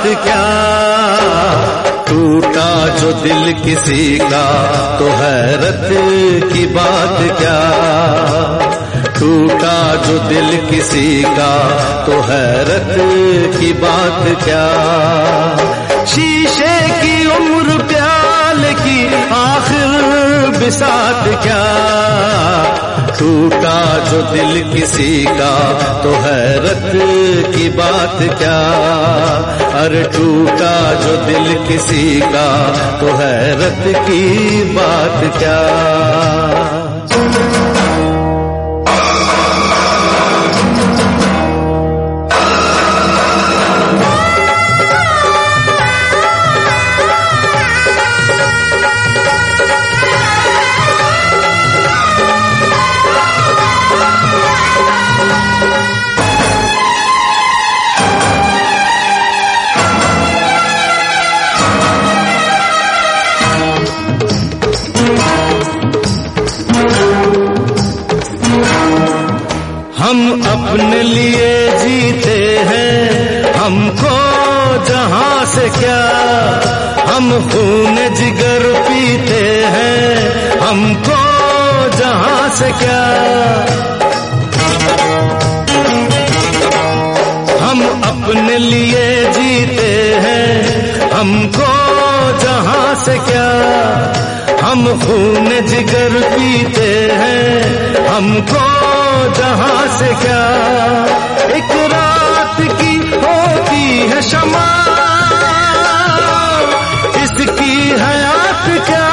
क्या, टूटा जो दिल किसी का तो हैरत की बात क्या, टूटा जो दिल किसी का तो हैरत की बात क्या। शीशे की उम्र प्याले की आखिर बिसात क्या, टूटा जो दिल किसी का तो हैरत की बात क्या, अरे टूटा जो दिल किसी का तो हैरत की बात क्या। हम अपने लिए जीते हैं, हमको जहां से क्या, हम खून जिगर पीते हैं, हमको जहां से क्या। हम अपने लिए जीते हैं, हमको जहां से क्या, हम खून जिगर पीते हैं, हमको जहां से क्या। एक रात की होती है शमा, इसकी हयात क्या,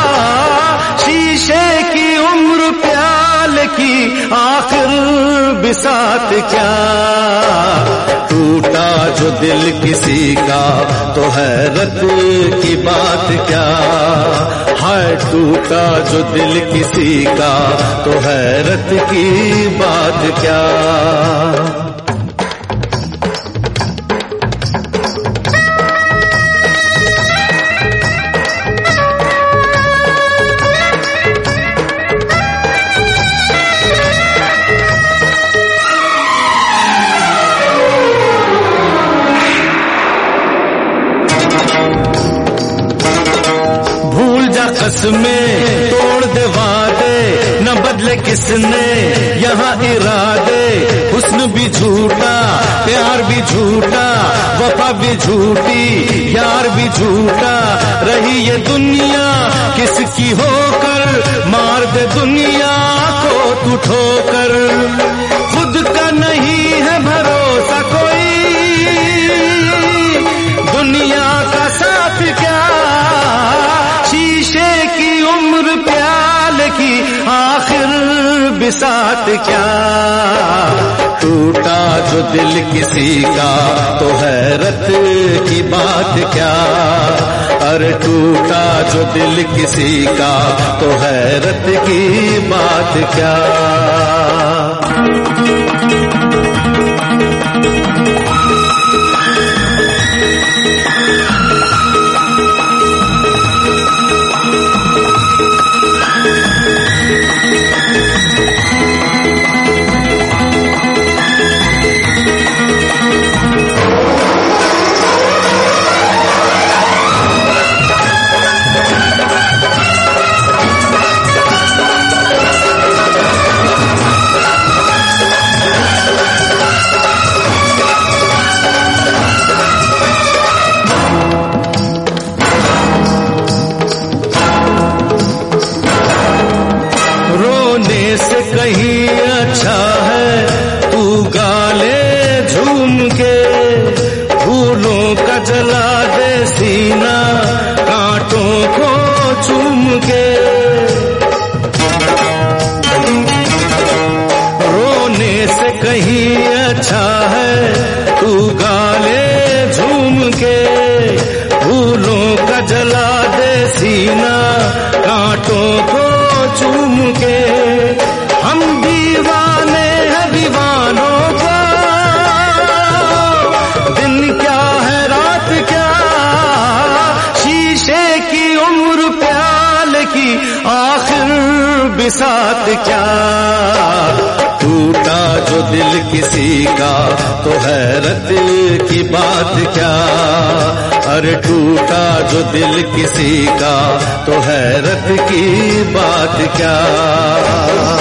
शीशे की उम्र प्याले की आखिर बिसात क्या। टूटा जो दिल किसी का तो हैरत की बात क्या, हाय टूटा जो दिल किसी का तो हैरत की बात क्या। कसमें तोड़ दे वादे, न बदले किसने यहाँ इरादे। हुस्न भी झूठा, प्यार भी झूठा, वफा भी झूठी, यार भी झूठा। रही ये दुनिया किसकी होकर, मार दे दुनिया को तू ठोकर। खुद का नहीं है भरोसा कोई, दुनिया का साथ क्या, शीशे की उम्र प्याले की आखिर बिसात क्या। टूटा जो दिल किसी का तो हैरत की बात क्या, अरे टूटा जो दिल किसी का तो हैरत की बात क्या। कहीं अच्छा है तू गाले झूम के, फूलों का जला दे सीना कांटों को चूम के। रोने से कहीं अच्छा है तू गाले झूम के, फूलों का जला दे सीना कांटों को चूम के। हम दीवाने हैं दीवानों का, दिन क्या है रात क्या, शीशे की उम्र प्याले की आखिर बिसात क्या। टूटा जो जो दिल किसी का तो हैरत की बात क्या। अरे टूटा जो दिल किसी का तो हैरत की बात क्या।